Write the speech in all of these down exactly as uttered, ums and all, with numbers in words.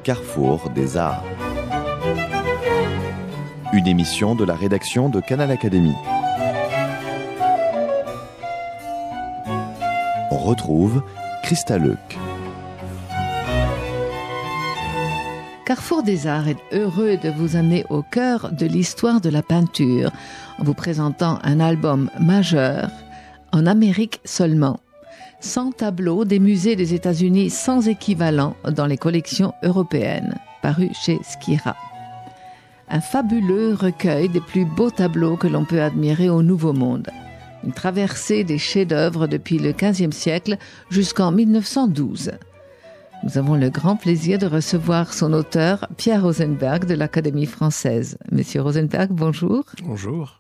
Carrefour des Arts. Une émission de la rédaction de Canal Académie. On retrouve Christa Leuc. Carrefour des Arts est heureux de vous amener au cœur de l'histoire de la peinture en vous présentant un album majeur en Amérique seulement. cent tableaux des musées des États-Unis sans équivalent dans les collections européennes, paru chez Skira. Un fabuleux recueil des plus beaux tableaux que l'on peut admirer au Nouveau Monde. Une traversée des chefs-d'œuvre depuis le quinzième siècle jusqu'en mille neuf cent douze. Nous avons le grand plaisir de recevoir son auteur, Pierre Rosenberg de l'Académie française. Monsieur Rosenberg, bonjour. Bonjour.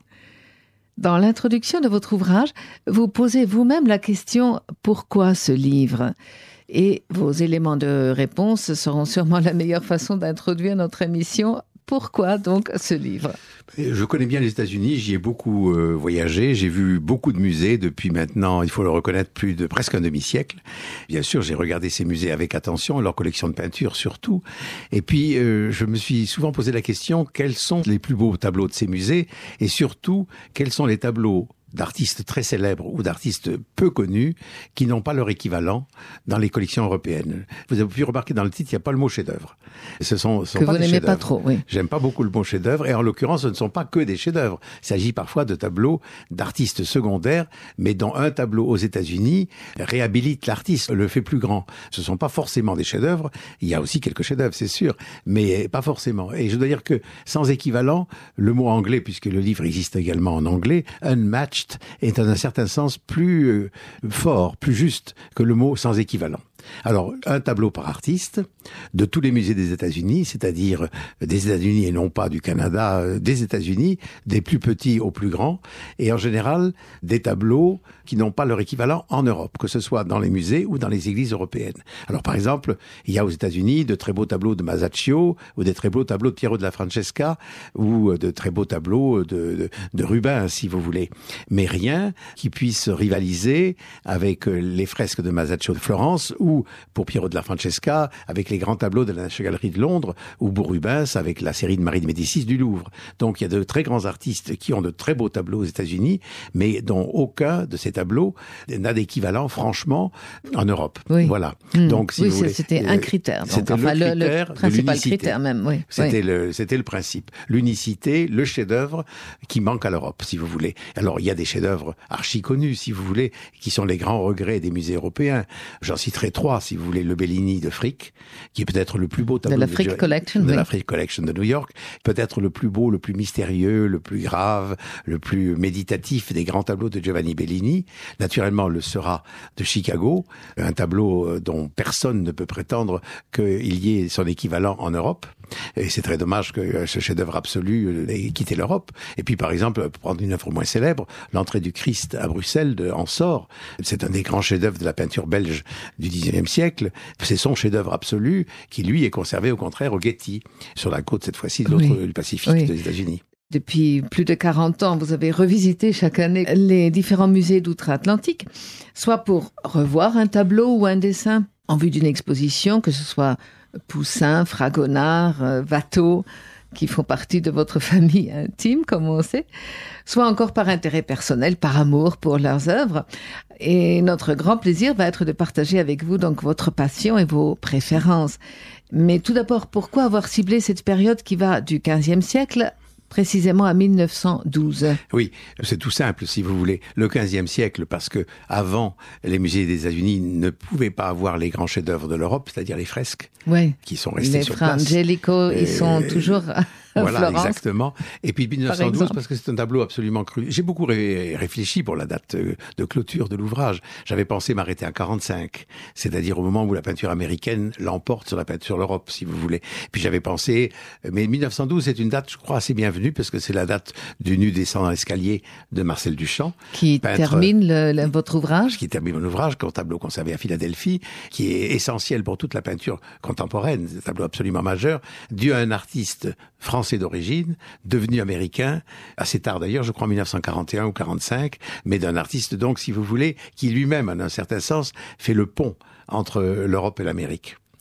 Dans l'introduction de votre ouvrage, vous posez vous-même la question « Pourquoi ce livre ?» Et vos éléments de réponse seront sûrement la meilleure façon d'introduire notre émission. Pourquoi donc ce livre ? Je connais bien les États-Unis, j'y ai beaucoup euh, voyagé, j'ai vu beaucoup de musées depuis maintenant, il faut le reconnaître, plus de presque un demi-siècle. Bien sûr, j'ai regardé ces musées avec attention, leurs collections de peinture surtout. Et puis, euh, je me suis souvent posé la question, quels sont les plus beaux tableaux de ces musées ? Et surtout, quels sont les tableaux d'artistes très célèbres ou d'artistes peu connus qui n'ont pas leur équivalent dans les collections européennes. Vous avez pu remarquer dans le titre, il n'y a pas le mot chef-d'œuvre. Ce sont, ce sont que pas vous des n'aimez chefs-d'œuvre. pas trop, oui. J'aime pas beaucoup le mot chef-d'œuvre, et en l'occurrence, ce ne sont pas que des chefs-d'œuvre. Il s'agit parfois de tableaux d'artistes secondaires, mais dont un tableau aux États-Unis réhabilite l'artiste, le fait plus grand. Ce ne sont pas forcément des chefs-d'œuvre. Il y a aussi quelques chefs-d'œuvre, c'est sûr, mais pas forcément. Et je dois dire que sans équivalent, le mot anglais, puisque le livre existe également en anglais, unmatched, est en un certain sens plus euh, fort, plus juste que le mot sans équivalent. Alors, un tableau par artiste de tous les musées des États-Unis, c'est-à-dire des États-Unis et non pas du Canada, euh, des États-Unis, des plus petits aux plus grands, et en général des tableaux qui n'ont pas leur équivalent en Europe, que ce soit dans les musées ou dans les églises européennes. Alors, par exemple, il y a aux États-Unis de très beaux tableaux de Masaccio, ou des très beaux tableaux de Piero della Francesca, ou de très beaux tableaux de, de, de Rubens, si vous voulez. Mais rien qui puisse rivaliser avec les fresques de Masaccio de Florence, ou pour Piero della Francesca, avec les grands tableaux de la National Gallery de Londres, ou pour Rubens, avec la série de Marie de Médicis du Louvre. Donc il y a de très grands artistes qui ont de très beaux tableaux aux États-Unis, mais dont aucun de ces tableaux n'a d'équivalent, franchement, en Europe. Oui. Voilà. Mmh. Donc, si oui, vous voulez, c'était un critère. Donc, c'était enfin, le, le, critère le principal de critère même. Oui. C'était, oui. le, c'était le principe. L'unicité, le chef-d'œuvre qui manque à l'Europe, si vous voulez. Alors, il y a des chefs-d'œuvre archi connus, si vous voulez, qui sont les grands regrets des musées européens. J'en citerai trois, si vous voulez. Le Bellini de Frick, qui est peut-être le plus beau tableau de la Frick de, Collection, de oui. la Frick Collection de New York, peut-être le plus beau, le plus mystérieux, le plus grave, le plus méditatif des grands tableaux de Giovanni Bellini. Naturellement, le Seurat de Chicago, un tableau dont personne ne peut prétendre qu'il y ait son équivalent en Europe. Et c'est très dommage que ce chef-d'œuvre absolu ait quitté l'Europe. Et puis, par exemple, pour prendre une œuvre moins célèbre, l'entrée du Christ à Bruxelles de Ensor. C'est un des grands chefs-d'œuvre de la peinture belge du dix-neuvième siècle. C'est son chef-d'œuvre absolu qui, lui, est conservé au contraire au Getty, sur la côte, cette fois-ci, de l'autre oui. du Pacifique oui. des États-Unis. Depuis plus de quarante ans, vous avez revisité chaque année les différents musées d'outre-Atlantique, soit pour revoir un tableau ou un dessin en vue d'une exposition, que ce soit Poussin, Fragonard, euh, Watteau, qui font partie de votre famille intime, comme on sait, soit encore par intérêt personnel, par amour pour leurs œuvres. Et notre grand plaisir va être de partager avec vous donc votre passion et vos préférences. Mais tout d'abord, pourquoi avoir ciblé cette période qui va du quinzième siècle précisément à mille neuf cent douze. Oui, c'est tout simple, si vous voulez. Le quinzième siècle, parce que avant, les musées des États-Unis ne pouvaient pas avoir les grands chefs-d'œuvre de l'Europe, c'est-à-dire les fresques, oui. qui sont restés les sur Fra place. Angelico, Et... ils sont toujours à voilà, Florence. Exactement. Et puis mille neuf cent douze, parce que c'est un tableau absolument cru. J'ai beaucoup ré- réfléchi pour la date de clôture de l'ouvrage. J'avais pensé m'arrêter à quarante-cinq, c'est-à-dire au moment où la peinture américaine l'emporte sur la peinture sur l'Europe, si vous voulez. Puis j'avais pensé, mais mille neuf cent douze, c'est une date, je crois, assez bienvenue, parce que c'est la date du nu descendant l'escalier de Marcel Duchamp. Qui peintre, termine le, le, votre ouvrage. Qui termine mon ouvrage, un tableau conservé à Philadelphie, qui est essentiel pour toute la peinture contemporaine, un tableau absolument majeur, dû à un artiste français d'origine, devenu américain, assez tard d'ailleurs, je crois en mille neuf cent quarante et un ou quarante-cinq, mais d'un artiste donc, si vous voulez, qui lui-même, en un certain sens, fait le pont entre l'Europe et l'Amérique.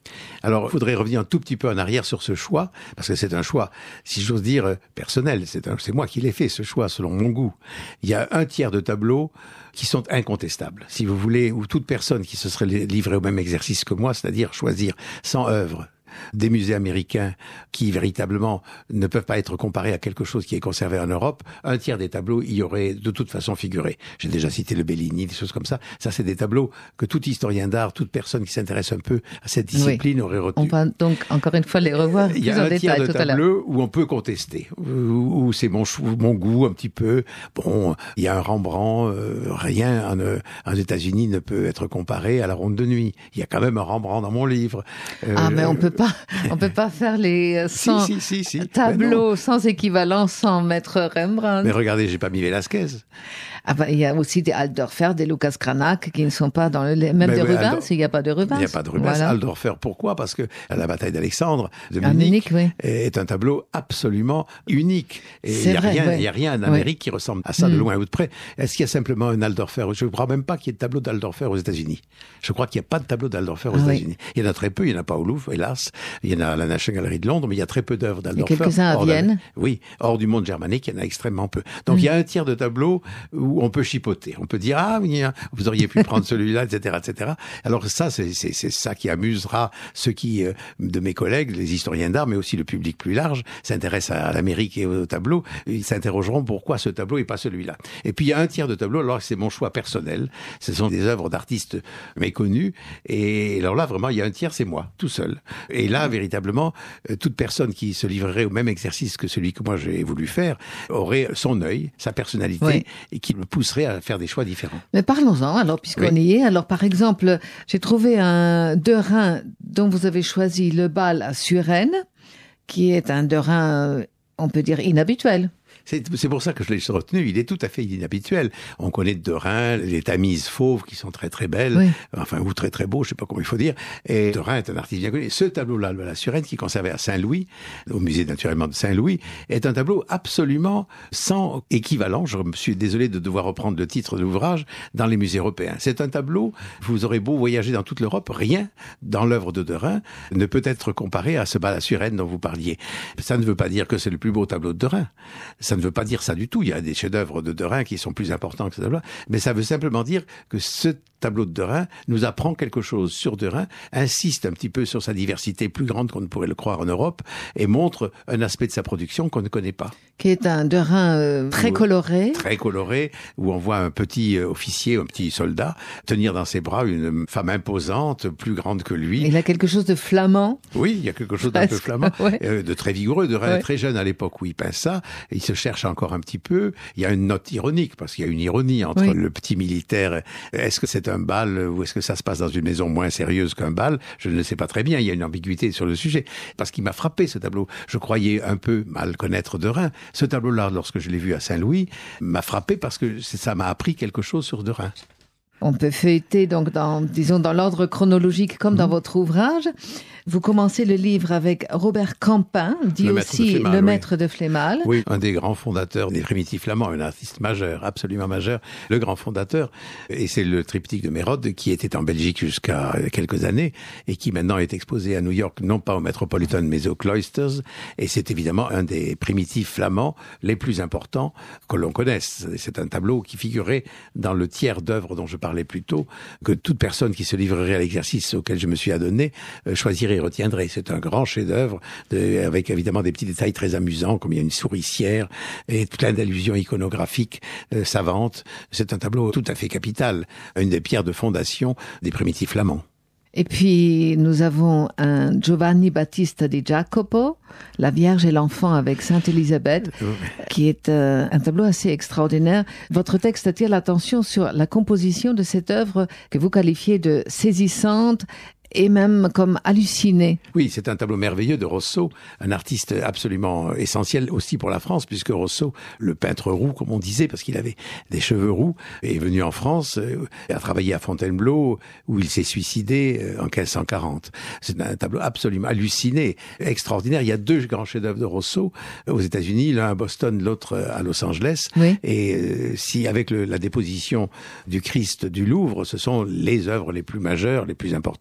Alors, il faudrait revenir un tout petit peu en arrière sur ce choix, parce que c'est un choix, si j'ose dire, personnel. C'est, un, c'est moi qui l'ai fait, ce choix, selon mon goût. Il y a un tiers de tableaux qui sont incontestables. Si vous voulez, ou toute personne qui se serait livrée au même exercice que moi, c'est-à-dire choisir cent œuvres des musées américains qui, véritablement, ne peuvent pas être comparés à quelque chose qui est conservé en Europe, un tiers des tableaux y auraient de toute façon figuré. J'ai déjà cité le Bellini, des choses comme ça. Ça, c'est des tableaux que tout historien d'art, toute personne qui s'intéresse un peu à cette discipline oui. aurait retenu. On va donc, encore une fois, les revoir plus en détail tout à l'heure. Il y a un tiers de tableaux où on peut contester, où c'est mon, mon goût un petit peu. Bon, il y a un Rembrandt, euh, rien en, euh, en États-Unis ne peut être comparé à la Ronde de nuit. Il y a quand même un Rembrandt dans mon livre. Euh, ah, mais on peut pas On peut pas faire les cent si, si, si, si. tableaux sans équivalent sans maître Rembrandt. Mais regardez, j'ai pas mis Velázquez. Ah bah, il y a aussi des Alderfer, des Lucas Cranach qui ne sont pas dans le même mais, de Rubens. Aldor... Il n'y a pas de Rubens. Il n'y a pas de Rubens. Voilà. Alderfer, pourquoi? Parce que la bataille d'Alexandre de ah, Munich, Munich oui. est un tableau absolument unique. Et il n'y a, oui. a rien en Amérique oui. qui ressemble à ça de mm. loin ou de près. Est-ce qu'il y a simplement un Alderfer? Je ne crois même pas qu'il y ait de tableau d'Alderfer aux États-Unis. Je crois qu'il n'y a pas de tableau d'Alderfer aux ah, États-Unis. Oui. Il y en a très peu. Il n'y en a pas au Louvre, hélas. Il y en a à la National Gallery de Londres, mais il y a très peu d'œuvres d'Alderfer. Il y a quelques-uns à Vienne. Oui, hors du monde germanique, il y en a extrêmement peu. Donc mm. il y a un tiers de tableaux où on peut chipoter. On peut dire, ah oui, vous auriez pu prendre celui-là, et cetera, et cetera. Alors ça, c'est, c'est, c'est ça qui amusera ceux qui, euh, de mes collègues, les historiens d'art, mais aussi le public plus large, s'intéressent à l'Amérique et au tableau. Ils s'interrogeront pourquoi ce tableau et pas celui-là. Et puis il y a un tiers de tableaux, alors c'est mon choix personnel. Ce sont des œuvres d'artistes méconnus. Et alors là, vraiment, il y a un tiers, c'est moi, tout seul. Et là, véritablement, toute personne qui se livrerait au même exercice que celui que moi j'ai voulu faire aurait son œil, sa personnalité, oui. et qui me pousserait à faire des choix différents. Mais parlons-en, alors, puisqu'on oui. y est. Alors, par exemple, j'ai trouvé un Derain dont vous avez choisi le bal à Suresnes, qui est un Derain, on peut dire, inhabituel. C'est, c'est pour ça que je l'ai retenu. Il est tout à fait inhabituel. On connaît de Derain les tamises fauves qui sont très très belles, oui. enfin ou très très beaux, je sais pas comment il faut dire. Et Derain est un artiste bien connu. Ce tableau-là, de la Suresnes, qui est conservé à Saint-Louis, au musée naturellement de Saint-Louis, est un tableau absolument sans équivalent. Je me suis désolé de devoir reprendre le titre de l'ouvrage dans les musées européens. C'est un tableau. Vous aurez beau voyager dans toute l'Europe, rien dans l'œuvre de Derain ne peut être comparé à ce bal à Suresnes dont vous parliez. Ça ne veut pas dire que c'est le plus beau tableau de Derain. Ça ne veut pas dire ça du tout. Il y a des chefs-d'œuvre de Derain qui sont plus importants que ce tableau-là. Mais ça veut simplement dire que ce tableau de Derain nous apprend quelque chose sur Derain, insiste un petit peu sur sa diversité plus grande qu'on ne pourrait le croire en Europe et montre un aspect de sa production qu'on ne connaît pas. Qui est un Derain euh, très coloré. Très coloré, où on voit un petit euh, officier, un petit soldat, tenir dans ses bras une femme imposante, plus grande que lui. Il a quelque chose de flamand. Oui, il y a quelque chose d'un peu flamand, ouais. euh, de très vigoureux. Derain ouais. est très jeune à l'époque où il peint ça. Il se cherche encore un petit peu. Il y a une note ironique, parce qu'il y a une ironie entre oui. le petit militaire. Est-ce que c'est un bal ou est-ce que ça se passe dans une maison moins sérieuse qu'un bal? Je ne le sais pas très bien. Il y a une ambiguïté sur le sujet. Parce qu'il m'a frappé, ce tableau. Je croyais un peu mal connaître Derain. Ce tableau-là, lorsque je l'ai vu à Saint-Louis, m'a frappé parce que ça m'a appris quelque chose sur Derain. On peut feuilleter donc dans, disons, dans l'ordre chronologique comme mmh. dans votre ouvrage. Vous commencez le livre avec Robert Campin, dit le aussi Flémal, le oui. maître de Flémal. Oui, un des grands fondateurs des primitifs flamands, un artiste majeur, absolument majeur, le grand fondateur. Et c'est le triptyque de Mérode qui était en Belgique jusqu'à quelques années et qui maintenant est exposé à New York, non pas au Metropolitan mais au Cloisters. Et c'est évidemment un des primitifs flamands les plus importants que l'on connaisse. C'est un tableau qui figurait dans le tiers d'œuvres dont je parlais plus tôt, que toute personne qui se livrerait à l'exercice auquel je me suis adonné euh, choisirait et retiendrait. C'est un grand chef-d'œuvre de, avec évidemment des petits détails très amusants, comme il y a une souricière et plein d'allusions iconographiques euh, savantes. C'est un tableau tout à fait capital, une des pierres de fondation des primitifs flamands. Et puis, nous avons un Giovanni Battista di Jacopo, La Vierge et l'Enfant avec Sainte Élisabeth, qui est euh, un tableau assez extraordinaire. Votre texte attire l'attention sur la composition de cette œuvre que vous qualifiez de saisissante et même comme halluciné. Oui, c'est un tableau merveilleux de Rosso, un artiste absolument essentiel aussi pour la France, puisque Rosso, le peintre roux, comme on disait, parce qu'il avait des cheveux roux, est venu en France, euh, a travaillé à Fontainebleau, où il s'est suicidé euh, en quinze cent quarante. C'est un tableau absolument halluciné, extraordinaire. Il y a deux grands chefs-d'œuvre de Rosso aux États-Unis, l'un à Boston, l'autre à Los Angeles. Oui. Et euh, si avec le, la déposition du Christ du Louvre, ce sont les œuvres les plus majeures, les plus importantes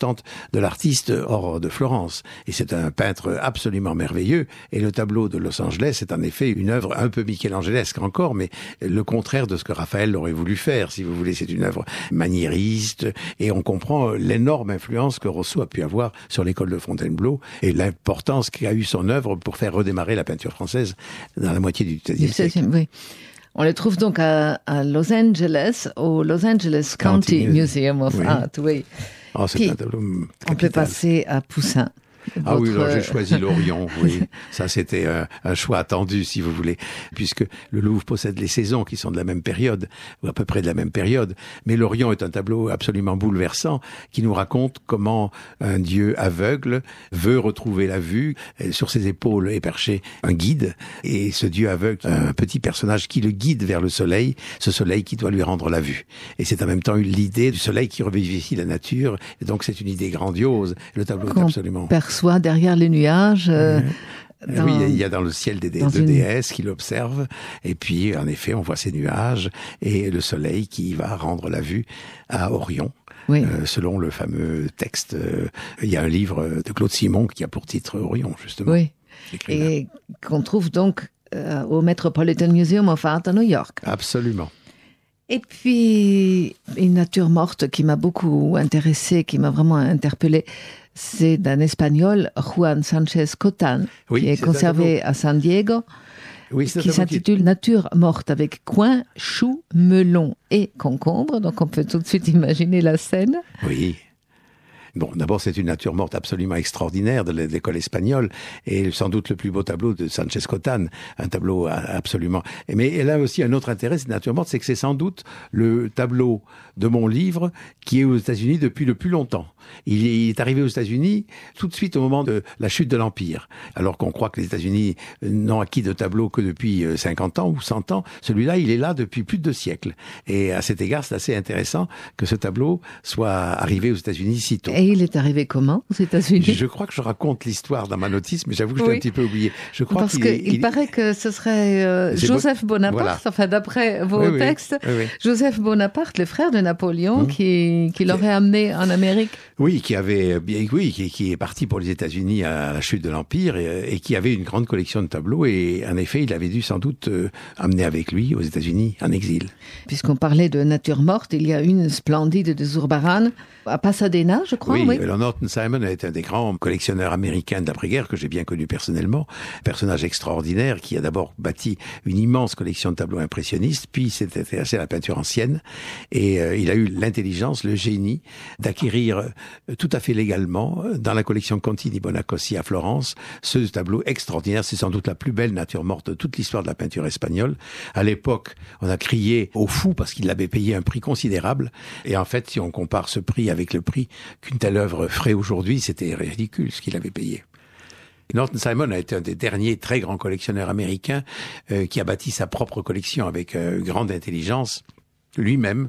de l'artiste hors de Florence. Et c'est un peintre absolument merveilleux. Et le tableau de Los Angeles est en effet une œuvre un peu michelangelesque encore, mais le contraire de ce que Raphaël aurait voulu faire, si vous voulez. C'est une œuvre maniériste, et on comprend l'énorme influence que Rosso a pu avoir sur l'école de Fontainebleau, et l'importance qu'a eu son œuvre pour faire redémarrer la peinture française dans la moitié du seizième siècle. Oui. On le trouve donc à, à Los Angeles, au Los Angeles County, County Museum of oui. Art, oui. Oh, c'est Puis, un tableau capital. On peut passer à Poussin. Ah Votre... oui, alors j'ai choisi l'Orient, oui. Ça, c'était un, un choix attendu, si vous voulez, puisque le Louvre possède les saisons qui sont de la même période, ou à peu près de la même période. Mais l'Orient est un tableau absolument bouleversant qui nous raconte comment un dieu aveugle veut retrouver la vue. Et sur ses épaules est perché un guide, et ce dieu aveugle, un petit personnage qui le guide vers le soleil, ce soleil qui doit lui rendre la vue. Et c'est en même temps l'idée du soleil qui revivifie la nature, et donc c'est une idée grandiose. Le tableau Qu'on est absolument... soit derrière les nuages. Euh, mmh. dans... Oui, il y a dans le ciel des, des deux une... déesses qui l'observent, et puis en effet on voit ces nuages et le soleil qui va rendre la vue à Orion. Oui. Euh, selon le fameux texte, euh, il y a un livre de Claude Simon qui a pour titre Orion, justement. Oui, et là. Qu'on trouve donc euh, au Metropolitan Museum of Art à New York. Absolument. Et puis, une nature morte qui m'a beaucoup intéressée, qui m'a vraiment interpellée, c'est d'un Espagnol, Juan Sánchez Cotán, oui, qui est, est conservé à San Diego, oui, qui s'intitule qui... Nature morte, avec coin, choux, melon et concombre. Donc on peut tout de suite imaginer la scène. Oui. Bon, d'abord, c'est une nature morte absolument extraordinaire de l'école espagnole, et sans doute le plus beau tableau de Sánchez Cotán, un tableau absolument... Mais elle a aussi un autre intérêt, cette nature morte, c'est que c'est sans doute le tableau de mon livre qui est aux États-Unis depuis le plus longtemps. Il est arrivé aux États-Unis tout de suite au moment de la chute de l'Empire, alors qu'on croit que les États-Unis n'ont acquis de tableau que depuis cinquante ans ou cent ans. Celui-là, il est là depuis plus de deux siècles. Et à cet égard, c'est assez intéressant que ce tableau soit arrivé aux États-Unis si tôt. Et il est arrivé comment aux États-Unis ? Je crois que je raconte l'histoire dans ma notice, mais j'avoue que je l'ai oui. un petit peu oublié. Je crois Parce qu'il, qu'il il... paraît que ce serait euh, Joseph Bonaparte, voilà. enfin d'après vos oui, textes, oui, oui. Joseph Bonaparte, le frère de Napoléon, mmh. qui, qui l'aurait amené en Amérique. Oui, qui avait, oui, qui, qui est parti pour les États-Unis à la chute de l'Empire et, et qui avait une grande collection de tableaux. Et en effet, il avait dû sans doute euh, amener avec lui aux États-Unis en exil. Puisqu'on parlait de nature morte, il y a une splendide de Zurbarán à Pasadena, je crois. Oui, oui. alors Norton Simon a été un des grands collectionneurs américains de l'après-guerre que j'ai bien connu personnellement. Un personnage extraordinaire qui a d'abord bâti une immense collection de tableaux impressionnistes, puis s'est intéressé à la peinture ancienne. Et euh, il a eu l'intelligence, le génie d'acquérir euh, tout à fait légalement, dans la collection Conti di Bonacossi à Florence, ce tableau extraordinaire. C'est sans doute la plus belle nature morte de toute l'histoire de la peinture espagnole. À l'époque, on a crié au fou parce qu'il avait payé un prix considérable. Et en fait, si on compare ce prix avec le prix qu'une telle œuvre ferait aujourd'hui, c'était ridicule ce qu'il avait payé. Norton Simon a été un des derniers très grands collectionneurs américains euh, qui a bâti sa propre collection avec euh, grande intelligence, lui-même,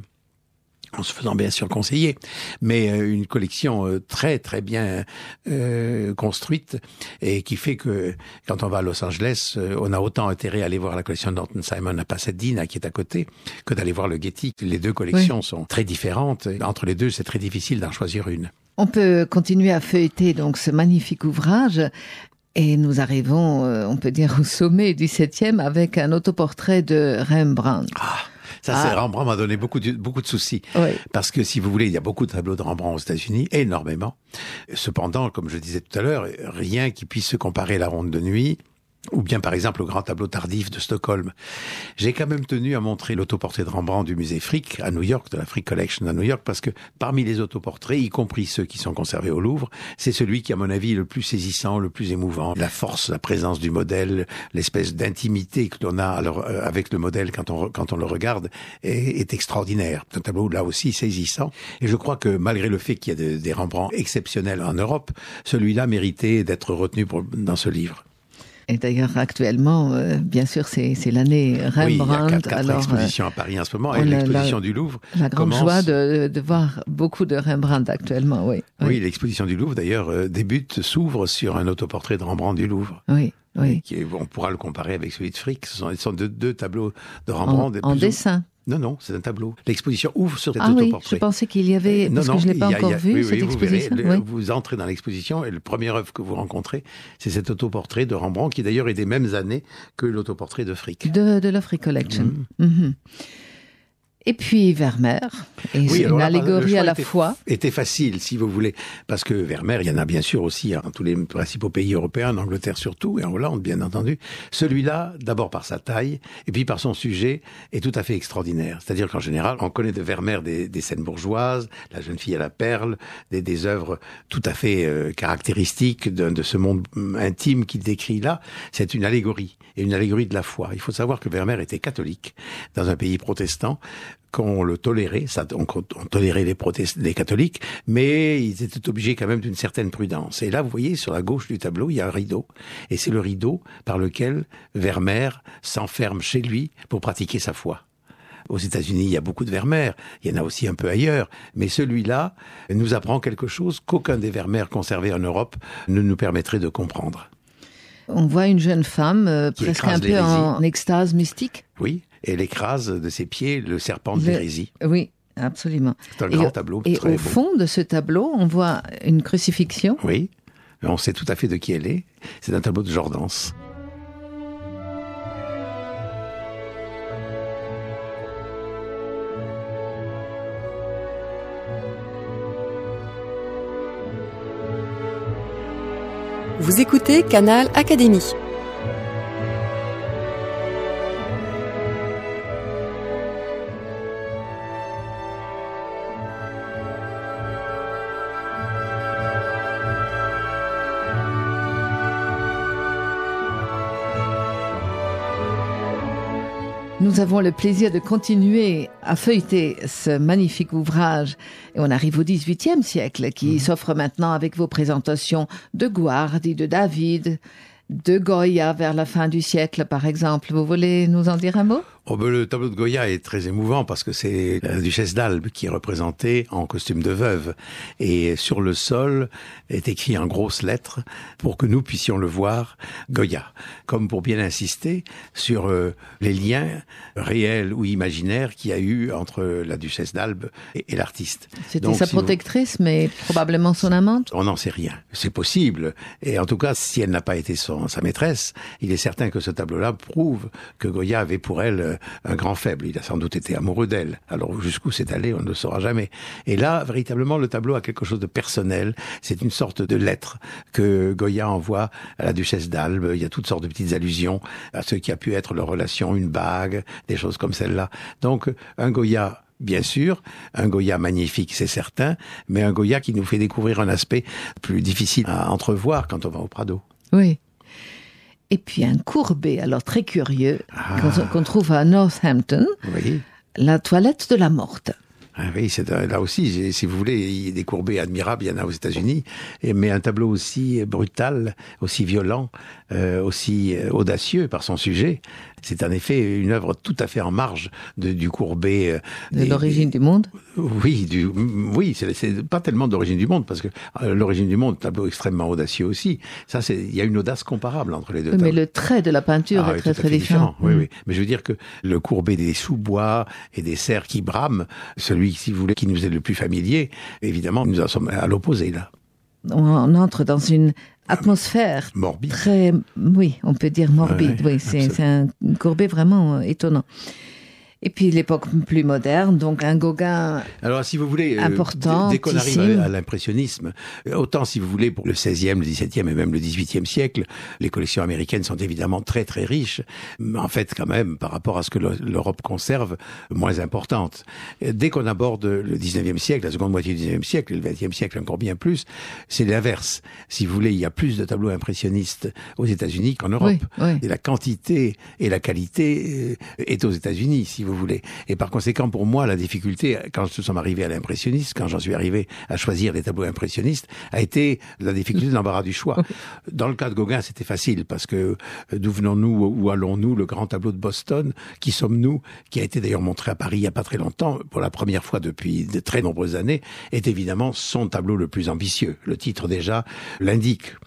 en se faisant bien sûr conseiller, mais euh, une collection euh, très très bien euh, construite et qui fait que quand on va à Los Angeles, euh, on a autant intérêt à aller voir la collection de Norton Simon à Pasadena qui est à côté que d'aller voir le Getty. Les deux collections oui. sont très différentes. Entre les deux, c'est très difficile d'en choisir une. On peut continuer à feuilleter donc ce magnifique ouvrage. Et nous arrivons, euh, on peut dire, au sommet du septième avec un autoportrait de Rembrandt. Ah. Ça, c'est, ah. Rembrandt m'a donné beaucoup de, beaucoup de soucis. Oui. Parce que, si vous voulez, il y a beaucoup de tableaux de Rembrandt aux États-Unis, énormément. Cependant, comme je disais tout à l'heure, rien qui puisse se comparer à La Ronde de Nuit, ou bien, par exemple, le grand tableau tardif de Stockholm. J'ai quand même tenu à montrer l'autoportrait de Rembrandt du musée Frick à New York, de la Frick Collection à New York, parce que parmi les autoportraits, y compris ceux qui sont conservés au Louvre, c'est celui qui, à mon avis, est le plus saisissant, le plus émouvant. La force, la présence du modèle, l'espèce d'intimité que l'on a alors, euh, avec le modèle quand on, quand on le regarde est, est extraordinaire. C'est un tableau, là aussi, saisissant. Et je crois que, malgré le fait qu'il y a de, des Rembrandts exceptionnels en Europe, celui-là méritait d'être retenu pour, dans ce livre. Et d'ailleurs, actuellement, euh, bien sûr, c'est, c'est l'année Rembrandt. Oui, il y a quatre, quatre alors, expositions à Paris en ce moment, et l'exposition la, du Louvre La grande commence... joie de, de voir beaucoup de Rembrandt actuellement, oui. Oui, oui. l'exposition du Louvre, d'ailleurs, euh, débute, s'ouvre sur un autoportrait de Rembrandt du Louvre. Oui, oui. Qui est, on pourra le comparer avec celui de Frick. Ce sont, ce sont deux, deux tableaux de Rembrandt. En, en dessin. Non, non, c'est un tableau. L'exposition ouvre sur cet ah autoportrait. Ah oui, je pensais qu'il y avait, parce non, que je ne l'ai pas a, encore a, vu, oui, cette oui, exposition. Vous verrez, oui. le, vous entrez dans l'exposition et le premier œuvre que vous rencontrez, c'est cet autoportrait de Rembrandt, qui d'ailleurs est des mêmes années que l'autoportrait de Frick. De, de la Frick Collection. Mmh. Mmh. Et puis Vermeer, et oui, une là, allégorie à la était, fois. Était facile, si vous voulez, parce que Vermeer, il y en a bien sûr aussi dans tous les principaux pays européens, en Angleterre surtout, et en Hollande, bien entendu. Celui-là, d'abord par sa taille, et puis par son sujet, est tout à fait extraordinaire. C'est-à-dire qu'en général, on connaît de Vermeer des, des scènes bourgeoises, La jeune fille à la perle, des, des œuvres tout à fait euh, caractéristiques de, de ce monde intime qu'il décrit là. C'est une allégorie, et une allégorie de la foi. Il faut savoir que Vermeer était catholique, dans un pays protestant, qu'on le tolérait, ça, on, on tolérait les, protest- les catholiques, mais ils étaient obligés quand même d'une certaine prudence. Et là, vous voyez, sur la gauche du tableau, il y a un rideau. Et c'est le rideau par lequel Vermeer s'enferme chez lui pour pratiquer sa foi. Aux États-Unis, il y a beaucoup de Vermeer, il y en a aussi un peu ailleurs, mais celui-là nous apprend quelque chose qu'aucun des Vermeer conservés en Europe ne nous permettrait de comprendre. On voit une jeune femme euh, presque un peu en extase mystique. Oui. Et elle écrase de ses pieds le serpent de l'hérésie. Oui, absolument. C'est un grand et, tableau. Et très au beau. fond de ce tableau, on voit une crucifixion. Oui, on sait tout à fait de qui elle est. C'est un tableau de Jordaens. Vous écoutez Canal Académie. Nous avons le plaisir de continuer à feuilleter ce magnifique ouvrage. Et on arrive au dix-huitième siècle, qui mmh. s'offre maintenant avec vos présentations de Guardi, de David, de Goya vers la fin du siècle, par exemple. Vous voulez nous en dire un mot ? Oh ben le tableau de Goya est très émouvant parce que c'est la duchesse d'Albe qui est représentée en costume de veuve. Et sur le sol est écrit en grosses lettres pour que nous puissions le voir, Goya. Comme pour bien insister sur euh, les liens réels ou imaginaires qu'il y a eu entre la duchesse d'Albe et, et l'artiste. C'était Donc, sa si protectrice, vous... mais probablement son amante ? On n'en sait rien. C'est possible. Et en tout cas, si elle n'a pas été son, sa maîtresse, il est certain que ce tableau-là prouve que Goya avait pour elle un grand faible. Il a sans doute été amoureux d'elle. Alors jusqu'où c'est allé, on ne le saura jamais. Et là, véritablement, le tableau a quelque chose de personnel. C'est une sorte de lettre que Goya envoie à la duchesse d'Albe. Il y a toutes sortes de petites allusions à ce qui a pu être leur relation, une bague, des choses comme celle-là. Donc, un Goya, bien sûr, un Goya magnifique, c'est certain, mais un Goya qui nous fait découvrir un aspect plus difficile à entrevoir quand on va au Prado. Oui. Et puis un Courbet, alors très curieux, ah. qu'on, qu'on trouve à Northampton, oui. La toilette de la morte. Ah oui, c'est là aussi, si vous voulez, il y a des Courbets admirables, il y en a aux États-Unis, mais un tableau aussi brutal, aussi violent, euh, aussi audacieux par son sujet. C'est en effet une œuvre tout à fait en marge de, du Courbet. Euh, de des, l'origine des, du monde. Oui, du, oui, c'est, c'est pas tellement d'origine du monde, parce que euh, l'origine du monde, tableau extrêmement audacieux aussi. Ça, c'est, il y a une audace comparable entre les deux. Oui, tableaux. mais le trait de la peinture ah, est oui, très très différent. différent. Oui, mmh. oui. Mais je veux dire que le Courbet des sous-bois et des cerfs qui brament, celui, si vous voulez, qui nous est le plus familier, évidemment, nous en sommes à l'opposé là. On entre dans une atmosphère morbide. Très, oui, on peut dire morbide. Ouais, oui, c'est, c'est un Courbet vraiment étonnant. Et puis l'époque plus moderne, donc un Gauguin Alors, si vous voulez, important, euh, dès qu'on arrive à, à l'impressionnisme, autant si vous voulez pour le seizième, le dix-septième et même le dix-huitième siècle, les collections américaines sont évidemment très très riches, mais en fait quand même par rapport à ce que l'Europe conserve, moins importantes. Dès qu'on aborde le dix-neuvième siècle, la seconde moitié du dix-neuvième siècle, et le vingtième siècle encore bien plus, c'est l'inverse. Si vous voulez, il y a plus de tableaux impressionnistes aux États-Unis qu'en Europe. Oui, oui. Et la quantité et la qualité est aux États-Unis, si vous voulez. Et par conséquent, pour moi, la difficulté, quand nous sommes arrivés à l'impressionniste, quand j'en suis arrivé à choisir les tableaux impressionnistes, a été la difficulté de l'embarras du choix. Dans le cas de Gauguin, c'était facile, parce que d'où venons-nous, où allons-nous, le grand tableau de Boston, qui sommes-nous, qui a été d'ailleurs montré à Paris il n'y a pas très longtemps, pour la première fois depuis de très nombreuses années, est évidemment son tableau le plus ambitieux. Le titre déjà l'indique.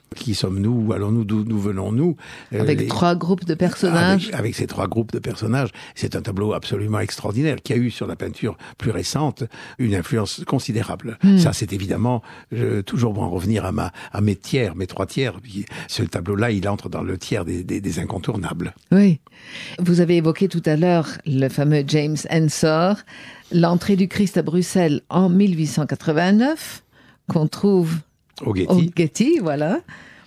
Qui sommes-nous? Où allons-nous? D'où nous venons-nous? Avec les... trois groupes de personnages. Avec, avec ces trois groupes de personnages. C'est un tableau absolument extraordinaire qui a eu sur la peinture plus récente une influence considérable. Mm. Ça, c'est évidemment, je, toujours en revenir à, ma, à mes tiers, mes trois tiers. Ce tableau-là, il entre dans le tiers des, des, des incontournables. Oui. Vous avez évoqué tout à l'heure le fameux James Ensor, l'entrée du Christ à Bruxelles en mille huit cent quatre-vingt-neuf, qu'on trouve au Getty. Au Getty, voilà.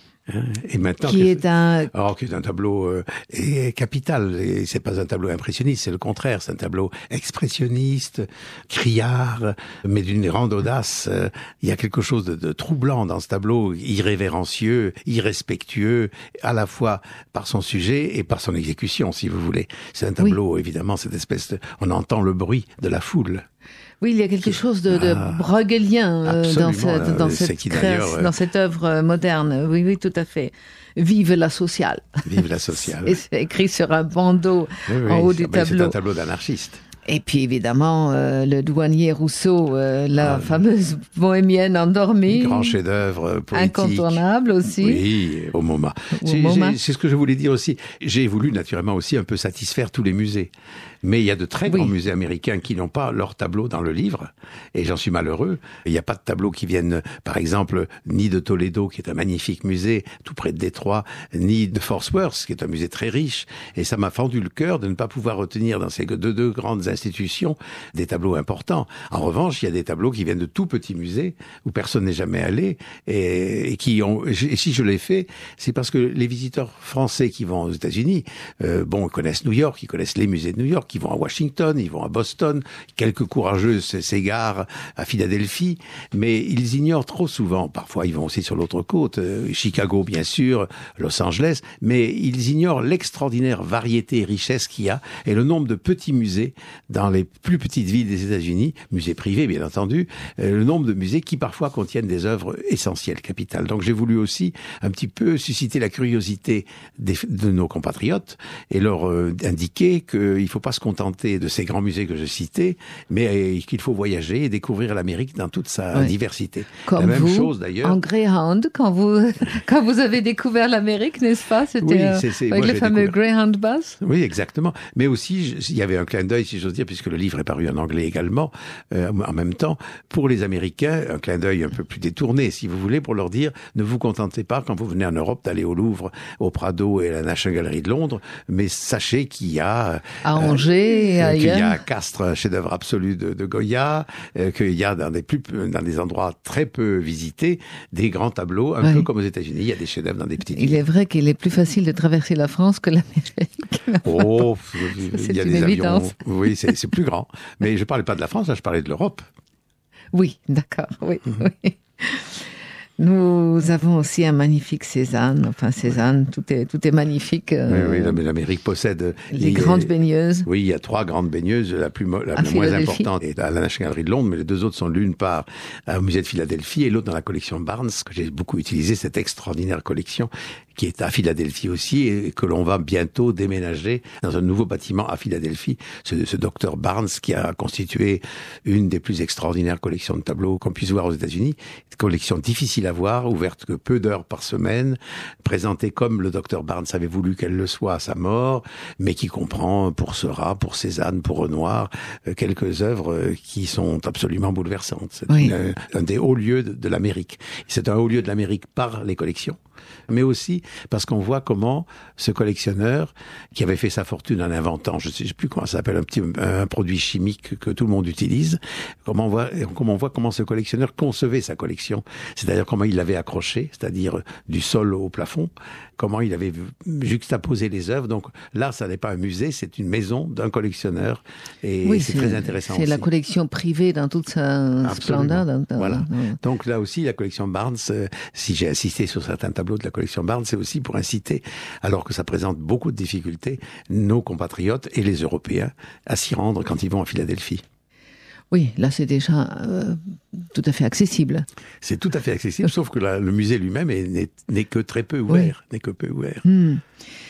Et maintenant, qui est un, alors qui est un tableau euh, est capital. Et c'est pas un tableau impressionniste, c'est le contraire. C'est un tableau expressionniste, criard, mais d'une grande audace. Il y a quelque chose de, de troublant dans ce tableau, irrévérencieux, irrespectueux, à la fois par son sujet et par son exécution, si vous voulez. C'est un tableau, oui. Évidemment, cette espèce de, on entend le bruit de la foule. Oui, il y a quelque chose de, de ah, brueggelien euh, dans cette, dans, cette création, euh, dans cette œuvre moderne. Oui, oui, tout à fait. Vive la sociale. Vive la sociale. Et c'est écrit sur un bandeau oui, oui, en haut du tableau. C'est un tableau d'anarchiste. Et puis évidemment, euh, le douanier Rousseau, euh, la ah, fameuse bohémienne endormie. Grand chef-d'œuvre politique. Incontournable aussi. Oui, au MoMA. Au c'est, MoMA. C'est ce que je voulais dire aussi. J'ai voulu naturellement aussi un peu satisfaire tous les musées. Mais il y a de très grands oui. musées américains qui n'ont pas leur tableau dans le livre, et j'en suis malheureux. Il n'y a pas de tableaux qui viennent, par exemple, ni de Toledo, qui est un magnifique musée, tout près de Détroit, ni de Fort Worth, qui est un musée très riche. Et ça m'a fendu le cœur de ne pas pouvoir retenir dans ces deux, deux grandes institutions des tableaux importants. En revanche, il y a des tableaux qui viennent de tout petits musées, où personne n'est jamais allé, et, et qui ont, et si je l'ai fait, c'est parce que les visiteurs français qui vont aux États-Unis, euh, bon, ils connaissent New York, ils connaissent les musées de New York, ils vont à Washington, ils vont à Boston, quelques courageux s'égarent à Philadelphie, mais ils ignorent trop souvent, parfois ils vont aussi sur l'autre côte, euh, Chicago bien sûr, Los Angeles, mais ils ignorent l'extraordinaire variété et richesse qu'il y a, et le nombre de petits musées dans les plus petites villes des États-Unis, musées privés bien entendu, euh, le nombre de musées qui parfois contiennent des œuvres essentielles, capitales. Donc j'ai voulu aussi un petit peu susciter la curiosité des, de nos compatriotes et leur euh, indiquer qu'il ne faut pas se contenter de ces grands musées que je citais, mais qu'il faut voyager et découvrir l'Amérique dans toute sa oui. diversité. Comme la même vous, chose d'ailleurs. En Greyhound, quand vous quand vous avez découvert l'Amérique, n'est-ce pas? C'était oui, c'est, c'est, avec moi, le fameux découvert. Greyhound Bus. Oui, exactement. Mais aussi, il y avait un clin d'œil, si j'ose dire, puisque le livre est paru en anglais également, euh, en même temps, pour les Américains, un clin d'œil un peu plus détourné, si vous voulez, pour leur dire, ne vous contentez pas, quand vous venez en Europe, d'aller au Louvre, au Prado et à la National Gallery de Londres, mais sachez qu'il y a... À Angers euh, et ailleurs. Qu'il y a à Castres, un chef-d'œuvre absolu de, de Goya, euh, qu'il y a dans des, plus, dans des endroits très peu visités, des grands tableaux, un oui. peu comme aux États-Unis, il y a des chefs-d'œuvre dans des petites villes. Il est vrai qu'il est plus facile de traverser la France que l'Amérique. Oh, il y a une des évidence. avions. Oui, c'est, c'est plus grand. Mais je parlais pas de la France, là, je parlais de l'Europe. Oui, d'accord, oui, mm-hmm. oui. Nous avons aussi un magnifique Cézanne. Enfin, Cézanne, tout est, tout est magnifique. Euh, oui, oui, l'Amérique possède... Les grandes baigneuses. Oui, il y a trois grandes baigneuses. La, plus, la, la moins importante est à la National Gallery de Londres, mais les deux autres sont l'une part au musée de Philadelphie et l'autre dans la collection Barnes, que j'ai beaucoup utilisé, cette extraordinaire collection qui est à Philadelphie aussi et que l'on va bientôt déménager dans un nouveau bâtiment à Philadelphie. Ce, ce docteur Barnes qui a constitué une des plus extraordinaires collections de tableaux qu'on puisse voir aux États-Unis. Une collection difficile à voir, ouverte que peu d'heures par semaine, présentée comme le docteur Barnes avait voulu qu'elle le soit à sa mort, mais qui comprend pour Seurat, pour Cézanne, pour Renoir, quelques œuvres qui sont absolument bouleversantes. C'est oui. une, un des hauts lieux de, de l'Amérique. C'est un haut lieu de l'Amérique par les collections, mais aussi parce qu'on voit comment ce collectionneur, qui avait fait sa fortune en inventant, je ne sais plus comment ça s'appelle, un petit un produit chimique que tout le monde utilise, comment on voit comment on voit comment ce collectionneur concevait sa collection, c'est-à-dire comment il l'avait accroché, c'est-à-dire du sol au plafond, comment il avait juxtaposé les œuvres. Donc là, ça n'est pas un musée, c'est une maison d'un collectionneur, et oui, c'est, c'est très intéressant. C'est aussi. La collection privée dans toute sa splendeur. Dans, dans, voilà. Ouais. Donc là aussi, la collection Barnes, euh, si j'ai insisté sur certains tableaux de la collection Barnes, c'est aussi pour inciter, alors que ça présente beaucoup de difficultés, nos compatriotes et les Européens à s'y rendre quand ils vont à Philadelphie. Oui, là c'est déjà euh, tout à fait accessible. C'est tout à fait accessible, sauf que la, le musée lui-même est, n'est, n'est que très peu ouvert, oui. n'est que peu ouvert. Mmh.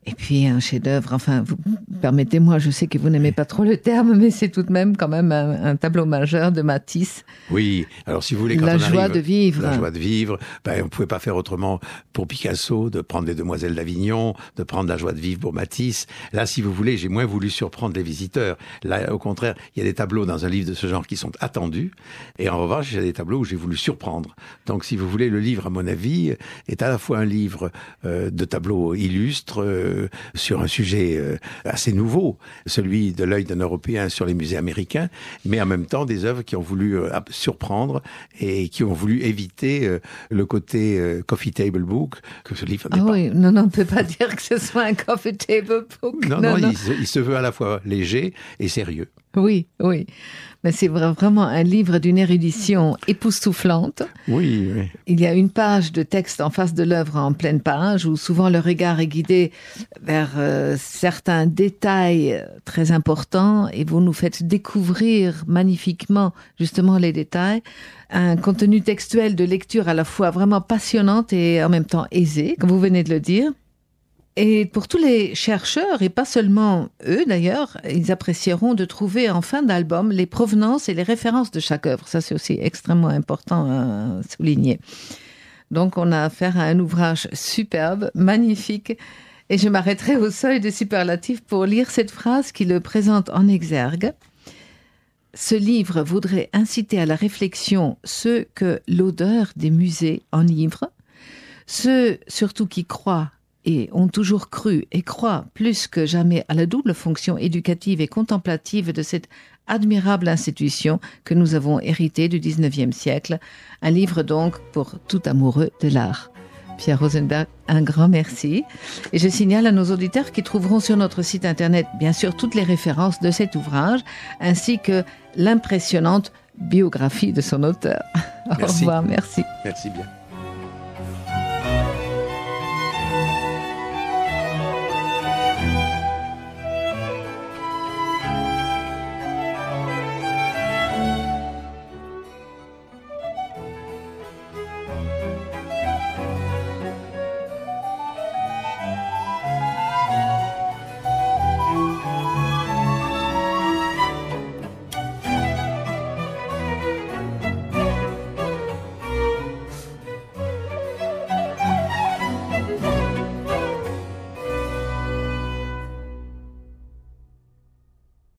Et puis un chef-d'œuvre, enfin, vous permettez-moi, je sais que vous n'aimez pas trop le terme, mais c'est tout de même quand même un, un tableau majeur de Matisse. Oui, alors si vous voulez, quand la on joie arrive, de vivre. La joie de vivre, ben, on ne pouvait pas faire autrement pour Picasso, de prendre les Demoiselles d'Avignon, de prendre la joie de vivre pour Matisse. Là, si vous voulez, j'ai moins voulu surprendre les visiteurs. Là, au contraire, il y a des tableaux dans un livre de ce genre qui sont attendus. Et en revanche, il y a des tableaux où j'ai voulu surprendre. Donc, si vous voulez, le livre, à mon avis, est à la fois un livre euh, de tableaux illustres, euh, sur un sujet euh, assez nouveau, celui de l'œil d'un Européen sur les musées américains, mais en même temps des œuvres qui ont voulu euh, surprendre et qui ont voulu éviter euh, le côté euh, coffee table book que ce livre n'est ah pas. Oui, non, non, on ne peut pas dire que ce soit un coffee table book. Non, non, non, non. Il, se, il se veut à la fois léger et sérieux. Oui, oui. Mais c'est vraiment un livre d'une érudition époustouflante. Oui, oui. Il y a une page de texte en face de l'œuvre en pleine page où souvent le regard est guidé vers euh, certains détails très importants et vous nous faites découvrir magnifiquement justement les détails. Un contenu textuel de lecture à la fois vraiment passionnante et en même temps aisé, comme vous venez de le dire. Et pour tous les chercheurs, et pas seulement eux d'ailleurs, ils apprécieront de trouver en fin d'album les provenances et les références de chaque œuvre. Ça, c'est aussi extrêmement important à souligner. Donc, on a affaire à un ouvrage superbe, magnifique. Et je m'arrêterai au seuil de superlatif pour lire cette phrase qui le présente en exergue. Ce livre voudrait inciter à la réflexion ceux que l'odeur des musées enivre, ceux surtout qui croient et ont toujours cru et croient plus que jamais à la double fonction éducative et contemplative de cette admirable institution que nous avons héritée du dix-neuvième siècle. Un livre donc pour tout amoureux de l'art. Pierre Rosenberg, un grand merci. Et je signale à nos auditeurs qu'ils trouveront sur notre site internet, bien sûr, toutes les références de cet ouvrage, ainsi que l'impressionnante biographie de son auteur. Au Merci. revoir, merci. Merci bien.